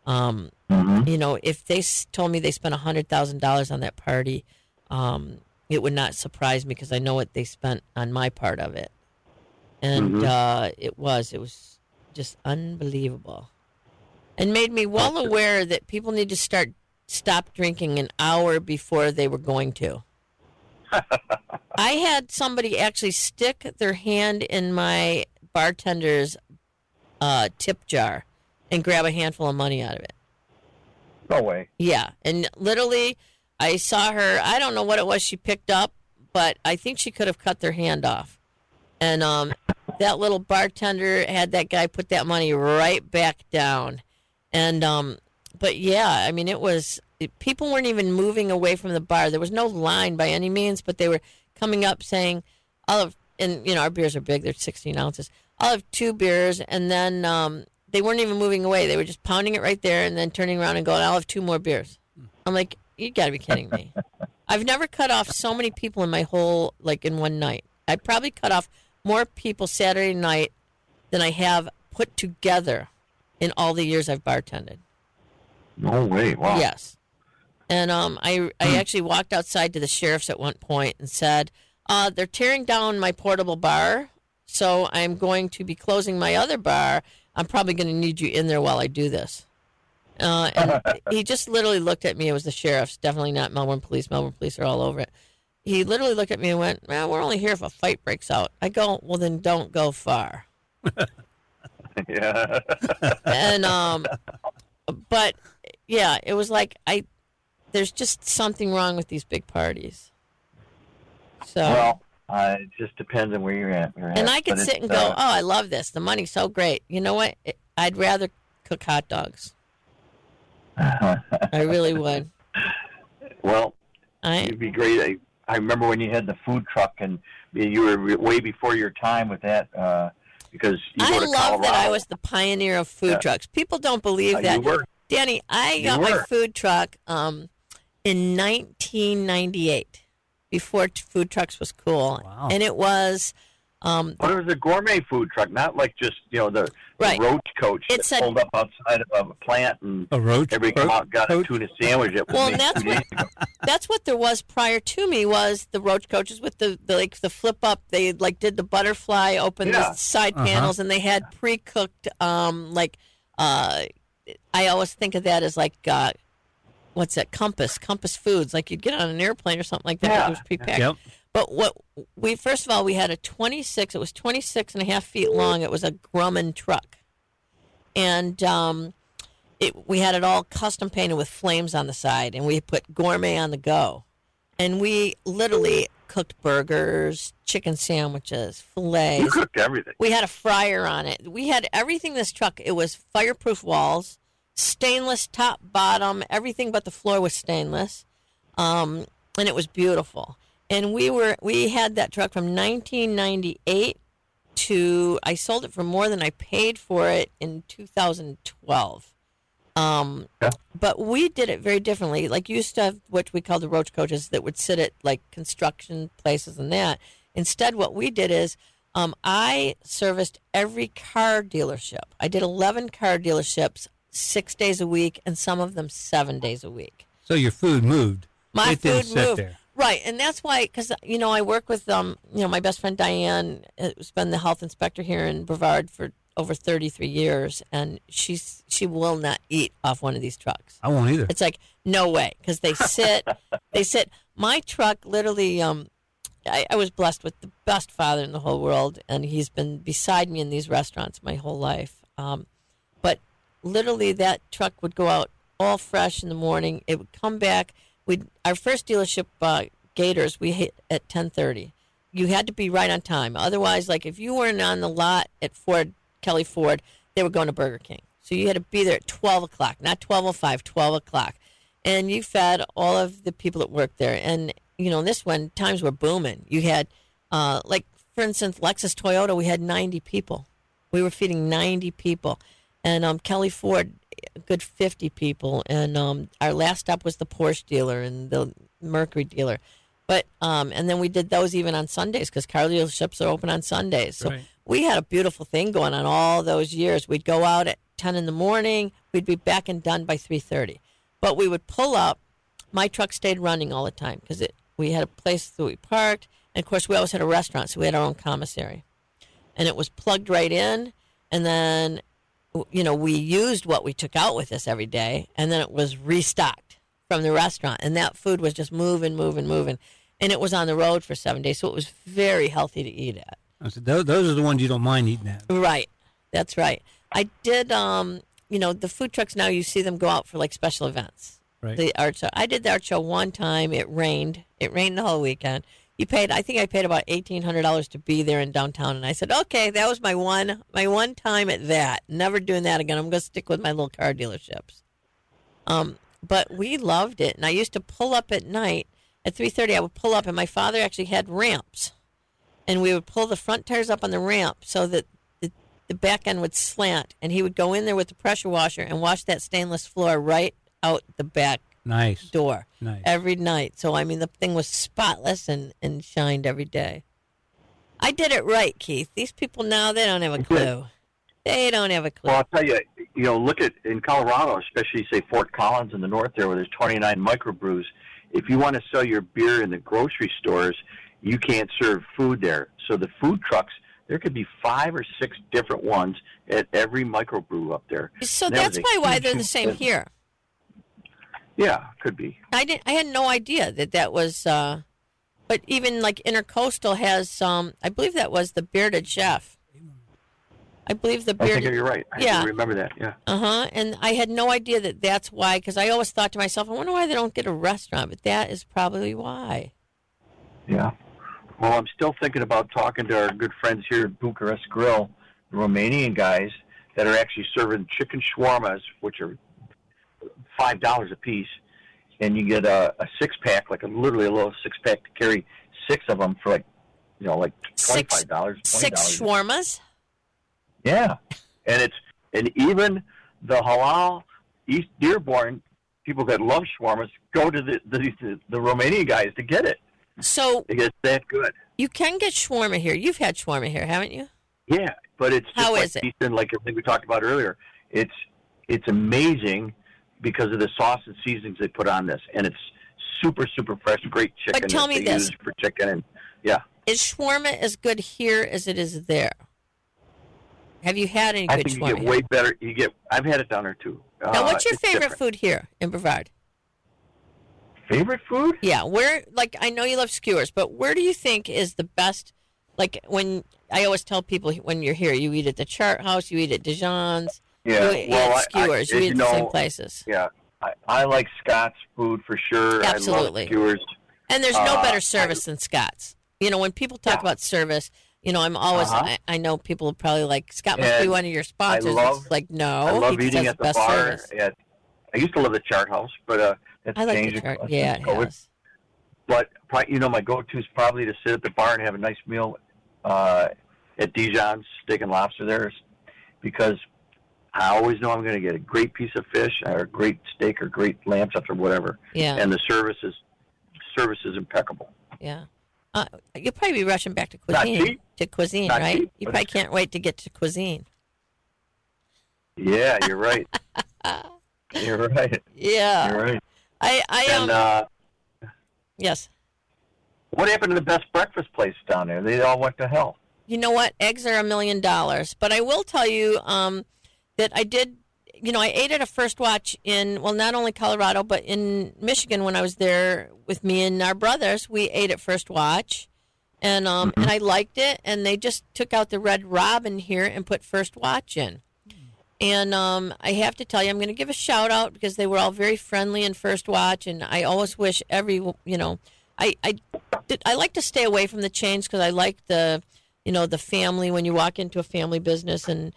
If they told me they spent $100,000 on that party, it would not surprise me because I know what they spent on my part of it. And it was just unbelievable, and made me well aware that people need to stop drinking an hour before they were going to. I had somebody actually stick their hand in my bartender's tip jar and grab a handful of money out of it. No way. Yeah, and literally, I saw her. I don't know what it was she picked up, but I think she could have cut their hand off. And that little bartender had that guy put that money right back down. And but yeah, I mean, people weren't even moving away from the bar. There was no line by any means, but they were coming up saying, our beers are big, they're 16 ounces. I'll have 2 beers, and then they weren't even moving away. They were just pounding it right there and then turning around and going, I'll have 2 more beers. I'm like, you got to be kidding me. I've never cut off so many people in my whole, like in one night. I probably cut off more people Saturday night than I have put together in all the years I've bartended. No way! Wow. Yes. And I actually walked outside to the sheriff's at one point and said, they're tearing down my portable bar, so I'm going to be closing my other bar. I'm probably going to need you in there while I do this. And he just literally looked at me. It was the sheriff's, definitely not Melbourne Police. Melbourne Police are all over it. He literally looked at me and went, well, we're only here if a fight breaks out. I go, well, then don't go far. Yeah. And, but, yeah, it was like, there's just something wrong with these big parties. So. Well, it just depends on where you're at. And I could sit and go, oh, I love this. The money's so great. You know what? I'd rather cook hot dogs. I really would. Well, it'd be great. I remember when you had the food truck, and you were way before your time with that, because you go to love Colorado. that I was the pioneer of food trucks. People don't believe that. You were. Danny, I got my food truck in 1998, before food trucks was cool. Wow. And it was... But it was a gourmet food truck, not like just, the roach coach that pulled up outside of a plant and everybody come out and got a tuna sandwich. Well, and that's what there was prior to me, was the roach coaches with the flip up. They did the butterfly, open the side panels, and they had pre-cooked I always think of that as what's that, Compass Foods, like you'd get on an airplane or something like that. Yeah. It was pre-packed. Yep. But first of all, we had it was 26 and a half feet long. It was a Grumman truck. And we had it all custom painted with flames on the side, and we put gourmet on the go. And we literally cooked burgers, chicken sandwiches, fillets. You cooked everything. We had a fryer on it. We had everything in this truck. It was fireproof walls, stainless top, bottom, everything but the floor was stainless. And it was beautiful. And we had that truck from 1998 to, I sold it for more than I paid for it in 2012. But we did it very differently. Like, you used to have what we call the roach coaches that would sit at construction places and that. Instead, what we did is I serviced every car dealership. I did 11 car dealerships 6 days a week, and some of them 7 days a week. So your food moved. My food moved. There. Right, and that's why, because, I work with, my best friend Diane, who's been the health inspector here in Brevard for over 33 years, and she will not eat off one of these trucks. I won't either. It's like, no way, because they sit. My truck literally, I was blessed with the best father in the whole world, and he's been beside me in these restaurants my whole life. But literally, that truck would go out all fresh in the morning. It would come back. Our first dealership, Gators, we hit at 10:30. You had to be right on time. Otherwise, if you weren't on the lot at Kelly Ford, they were going to Burger King. So you had to be there at 12 o'clock, not 12:05, 12 o'clock. And you fed all of the people that worked there. And, this one, times were booming. You had, for instance, Lexus Toyota, we had 90 people. We were feeding 90 people. And Kelly Ford, a good 50 people. And our last stop was the Porsche dealer and the Mercury dealer. But and then we did those even on Sundays, because car dealerships are open on Sundays. So we had a beautiful thing going on all those years. We'd go out at 10 in the morning. We'd be back and done by 3:30. But we would pull up. My truck stayed running all the time because we had a place that we parked. And, of course, we always had a restaurant, so we had our own commissary. And it was plugged right in. And then, we used what we took out with us every day. And then it was restocked from the restaurant. And that food was just moving. And it was on the road for 7 days. So it was very healthy to eat at. So those are the ones you don't mind eating at. Right. That's right. I did, the food trucks now, you see them go out for special events. Right. The art show. I did the art show one time. It rained. It rained the whole weekend. I think I paid about $1,800 to be there in downtown. And I said, okay, that was my one time at that. Never doing that again. I'm going to stick with my little car dealerships. But we loved it. And I used to pull up at night at 3:30. I would pull up, and my father actually had ramps. And we would pull the front tires up on the ramp so that the back end would slant. And he would go in there with the pressure washer and wash that stainless floor right out the back Nice. door Nice. every night. So, I mean, the thing was spotless and shined every day. I did it right, Keith. These people now, they don't have a clue. They don't have a clue. Well, I'll tell you, look at in Colorado, especially say Fort Collins in the north there, where there's 29 microbrews. If you want to sell your beer in the grocery stores, you can't serve food there. So the food trucks, there could be 5 or 6 different ones at every microbrew up there. So that's why they're the same here. Yeah, could be. I had no idea that was. But even like Intercoastal has I believe that was the Bearded Chef. I believe the Bearded. I think you're right. I do remember that. Yeah. And I had no idea that's why, because I always thought to myself, I wonder why they don't get a restaurant, but that is probably why. Yeah. Well, I'm still thinking about talking to our good friends here at Bucharest Grill, the Romanian guys that are actually serving chicken shawarmas, which are $5 a piece, and you get a 6-pack, literally a little 6-pack to carry 6 of them for like $25, $20. 6 shawarmas. Yeah, and even the halal East Dearborn people that love shawarmas go to the Romanian guys to get it. So it's that good. You can get shawarma here. You've had shawarma here, haven't you? Yeah, but it's just how like is it? Eastern, like everything we talked about earlier. It's amazing because of the sauce and seasonings they put on this, and it's super super fresh, great chicken. But tell me this: use for chicken, and is shawarma as good here as it is there? Have you had any good shawarma? I think you get way better. I've had it down there too. Now, what's your favorite food here in Brevard? Favorite food? Yeah, where? Like, I know you love skewers, but where do you think is the best? Like, when I always tell people when you're here, you eat at the Chart House, you eat at Dijon's, yeah. you eat at skewers, you eat at the same places. Yeah, I like Scott's food for sure. Absolutely. I love skewers. And there's no better service than Scott's. When people talk about service, I'm always, I know people are probably like, Scott must be one of your sponsors. It's like, no. I love eating at the best bar. Service. I used to love the Chart House, but it's I like changed. the Chart. Yeah, it has. But, my go-to is probably to sit at the bar and have a nice meal at Dijon's Steak and Lobster there, because I always know I'm going to get a great piece of fish or a great steak or great lamb chops or whatever. Yeah. And the service is impeccable. Yeah. You'll probably be rushing back to cuisine. Not Right? cheap, You probably can't wait to get to cuisine. Yeah, you're right. You're right. Yeah. You're right. I yes. What happened to the best breakfast place down there? They all went to hell. You know what? Eggs are $1 million. But I will tell you that I did. I ate at a First Watch in, not only Colorado, but in Michigan when I was there with me and our brothers. We ate at First Watch, and and I liked it. And they just took out the Red Robin here and put First Watch in. And I have to tell you, I'm going to give a shout out because they were all very friendly in First Watch, and I always wish I like to stay away from the chains because I like the family when you walk into a family business and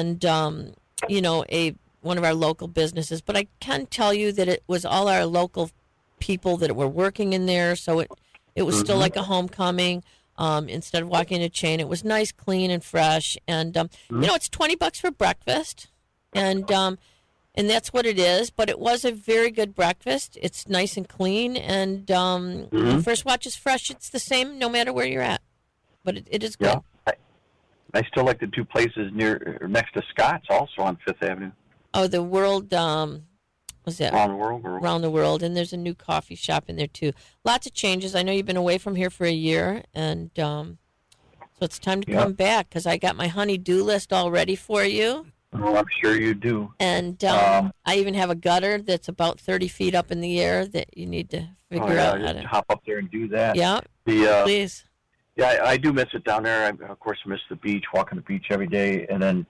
one of our local businesses. But I can tell you that it was all our local people that were working in there, so it was still like a homecoming. Instead of walking in a chain, it was nice, clean, and fresh. And it's $20 for breakfast, and that's what it is. But it was a very good breakfast. It's nice and clean, and First Watch is fresh. It's the same no matter where you're at, but it is good. Yeah. I still like the 2 places next to Scott's, also on Fifth Avenue. Oh, the World. Was that Around the World, and there's a new coffee shop in there too. Lots of changes. I know you've been away from here for a year, and so it's time to come back because I got my honey-do list all ready for you. Oh, I'm sure you do. And I even have a gutter that's about 30 feet up in the air that you need to figure out how to hop up there and do that. Yeah, please. Yeah, I do miss it down there. I, of course, miss the beach, walking the beach every day, and then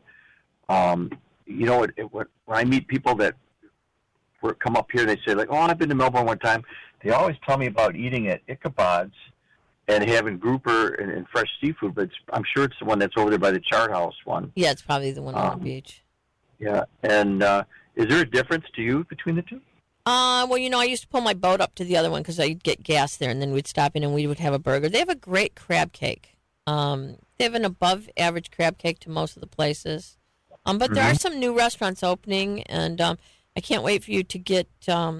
when I meet people that come up here, they say, like, I've been to Melbourne one time. They always tell me about eating at Ichabod's and having grouper and fresh seafood, but I'm sure it's the one that's over there by the Chart House one. Yeah, it's probably the one on the beach. Yeah, and is there a difference to you between the two? I used to pull my boat up to the other one because I'd get gas there, and then we'd stop in and we would have a burger. They have a great crab cake. They have an above-average crab cake to most of the places. But there are some new restaurants opening, and I can't wait for you to get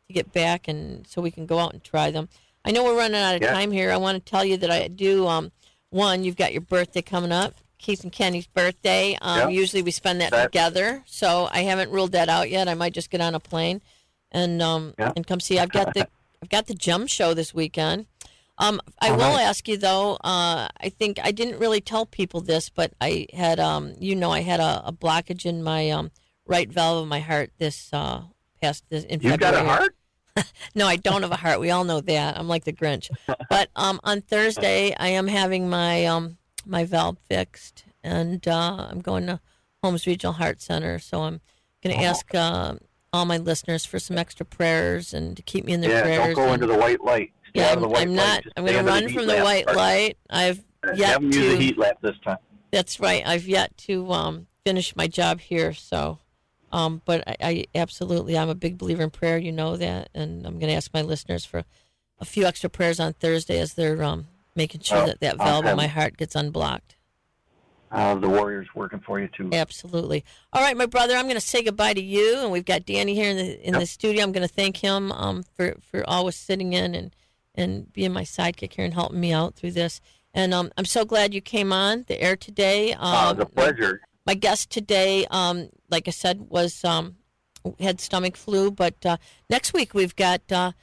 to get back, and so we can go out and try them. I know we're running out of time here. I want to tell you that I do. One, you've got your birthday coming up, Keith and Kenny's birthday. Usually we spend that together, so I haven't ruled that out yet. I might just get on a plane and come see. I've got the Gem Show this weekend. I will ask you though. I think I didn't really tell people this, but I had I had a blockage in my right valve of my heart this past in February. You've got a heart? No, I don't have a heart. We all know that. I'm like the Grinch. But on Thursday, I am having my my valve fixed, and I'm going to Holmes Regional Heart Center. So I'm going to ask all my listeners for some extra prayers and to keep me in their prayers. Don't go into the white light. I'm not. I'm going to run from the white light. I've yet to use the heat lamp this time. That's right. I've yet to finish my job here. So, but I absolutely, I'm a big believer in prayer. You know that, and I'm going to ask my listeners for a few extra prayers on Thursday as they're making sure that valve in my heart gets unblocked. The Warriors working for you too. Absolutely. All right, my brother, I'm going to say goodbye to you, and we've got Danny here in the studio. I'm going to thank him for always sitting in and being my sidekick here and helping me out through this. And I'm so glad you came on the air today. It's a pleasure. My guest today, like I said, was had stomach flu, but next week we've got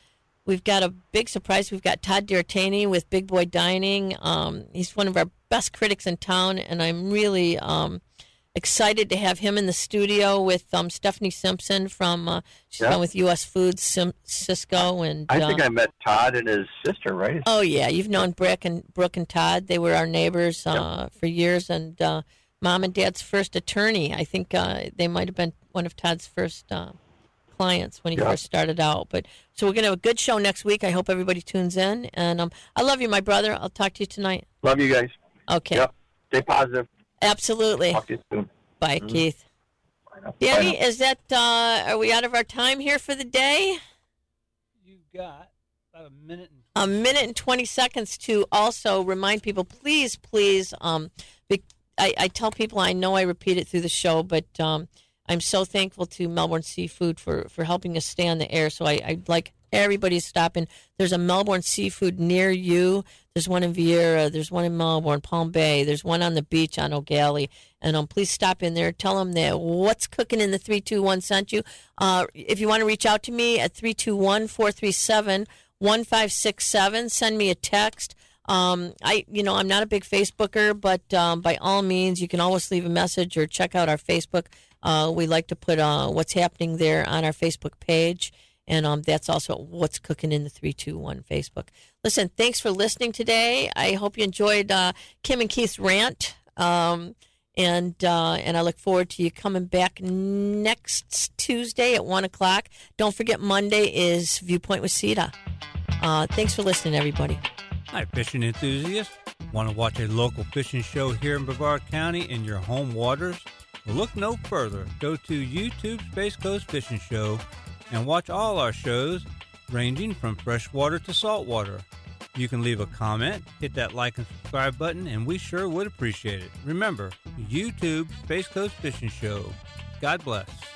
a big surprise. We've got Todd D'Artagnan with Big Boy Dining. He's one of our best critics in town, and I'm really excited to have him in the studio with Stephanie Simpson from she's been with U.S. Foods, Cisco, and I think I met Todd and his sister, right? Oh yeah, you've known Brooke and Todd. They were our neighbors for years, and Mom and Dad's first attorney. I think they might have been one of Todd's first clients when he first started out. But so we're gonna have a good show next week. I hope everybody tunes in, and I love you, my brother. I'll talk to you tonight. Love you guys. Okay. Yep. Stay positive. Absolutely. Talk to you soon. Bye, Keith. Danny, is that, are we out of our time here for the day? You've got about a minute. A minute and 20 seconds to also remind people, please, I tell people, I know I repeat it through the show, but I'm so thankful to Melbourne Seafood for helping us stay on the air. So I'd like everybody to stop in. There's a Melbourne Seafood near you. There's one in Vieira. There's one in Melbourne, Palm Bay. There's one on the beach on O'Galley. And please stop in there. Tell them that What's Cooking in the 321 sent you. If you want to reach out to me at 321-437-1567, send me a text. I'm not a big Facebooker, but by all means, you can always leave a message or check out our Facebook. We like to put what's happening there on our Facebook page. And that's also What's Cooking in the 321 Facebook. Listen, thanks for listening today. I hope you enjoyed Kim and Keith's rant. And I look forward to you coming back next Tuesday at 1 o'clock. Don't forget, Monday is Viewpoint with Sita. Thanks for listening, everybody. Hi, fishing enthusiasts. Want to watch a local fishing show here in Brevard County in your home waters? Well, look no further. Go to YouTube Space Coast Fishing Show and watch all our shows ranging from freshwater to saltwater. You can leave a comment, hit that like and subscribe button, and we sure would appreciate it. Remember, YouTube Space Coast Fishing Show. God bless.